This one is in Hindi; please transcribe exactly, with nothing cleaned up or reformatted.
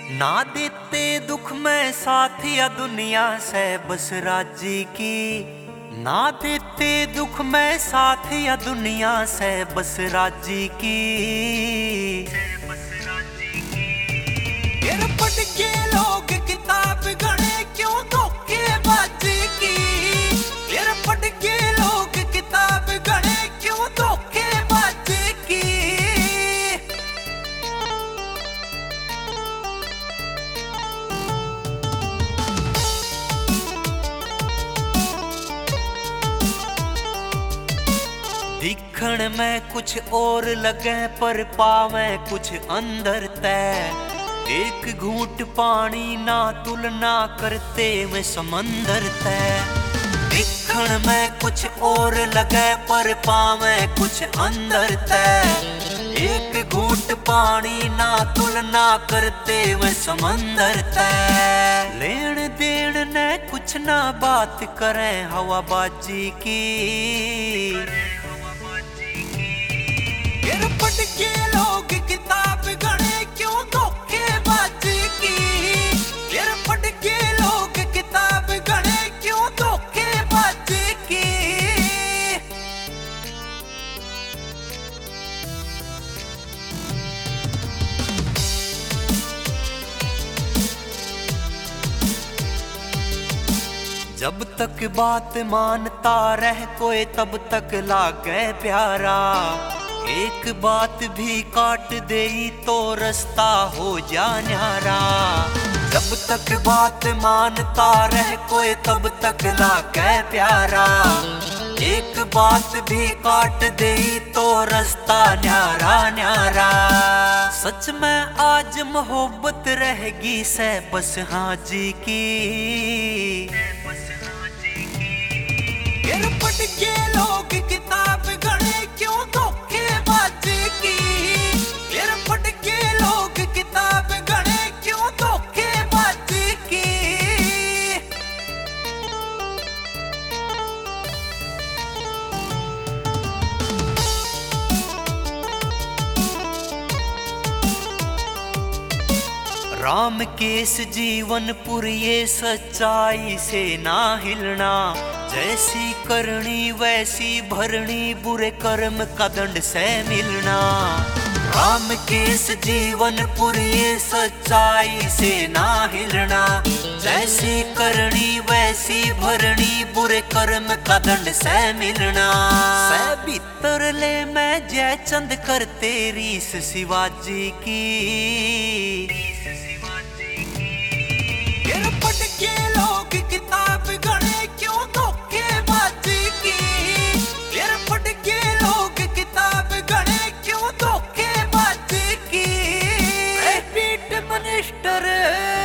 ना देते दुख में साथ या दुनिया से बस राजी की। ना देते दुख में साथ या दुनिया से बस राजी की। गिर पट के लोग किताब गणे क्यों धोखेबाजी की। गिर पट के लोग किताब गणे क्यों धोखेबाजी की। दिखण में कुछ और लगे पर पावे कुछ अंदर तय। एक घूंट पानी ना तुलना करते में समंदर तय। दिखण में कुछ और लगे पर पावे कुछ अंदर तय। एक घूंट पानी ना तुलना करते में समंदर तय। लेन देन ने कुछ ना बात करें हवाबाजी की। गिर पट के लोग किताब गणे क्यों धोखेबाजी की। गिर पट के लोग किताब गणे क्यों धोखेबाजी की। जब तक बात मानता रह कोई तब तक लागे प्यारा। एक बात भी काट देई तो रास्ता हो जा न्यारा। जब तक बात मानता रह कोई तब तक लागे प्यारा। एक बात भी काट देई तो रास्ता न्यारा न्यारा। सच में आज मोहब्बत रहेगी से बस हाजी की। गिर पट के लोग किताब गणे क्यों धोखेबाजी की। गिर पट के लोग किताब गणे क्यों धोखेबाजी की। राम केस जीवनपुर ये सच्चाई से ना हिलना। जैसी करनी वैसी भरनी बुरे कर्म का दंड से मिलना। राम केस जीवनपुर ये सच्चाई से ना हिलना। जैसी करनी वैसी भरनी बुरे कर्म का दंड से मिलना। से भीतर ले मैं जय चंद कर तेरी शिवाजी की। गिर पट के लोग किताब गणे क्यों धोखेबाजी की। गिर पट के लोग किताब गणे क्यों धोखेबाजी की। Repeat minister